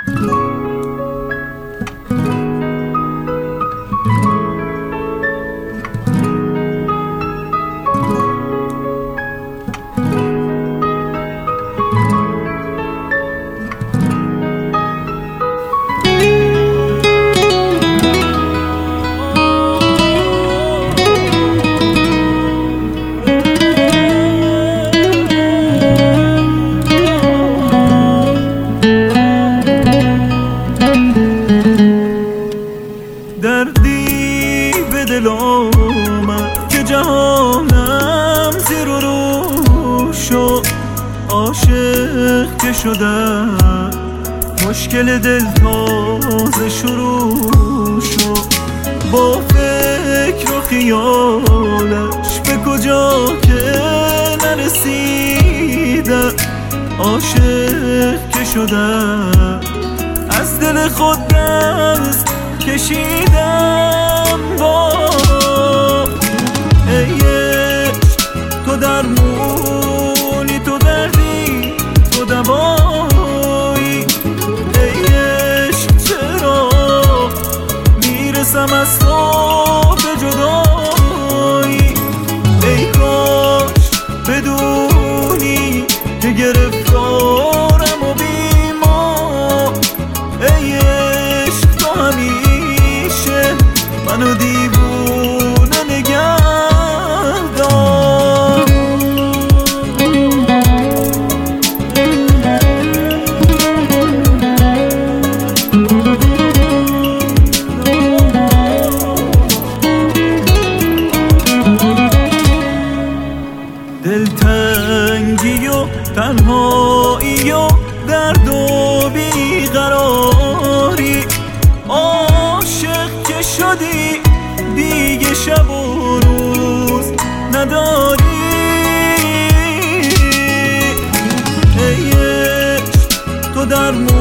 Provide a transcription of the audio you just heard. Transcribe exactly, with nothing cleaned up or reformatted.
دردی به دل آمد که جهانم زیر و رو شد، عاشق که شدم مشکل دل تازه شروع شد. با فکر و خیالش به کجا که نرسیدم، عاشق که شدم از دل خود دست کشیدم. با ای عشق تو درمونی، تو دردی، تو دوایی. ای عشق چرا میرسم از تو به جدایی؟ ای کاش بدونی که گرفتارم و بیمار. ای عشق تو همیشه منو دیوونه نگه دار. دلتنگی و تنهایی و درد و بیقراری، عاشق که شدی دیگه شب و روز نداری. ای عشق تو در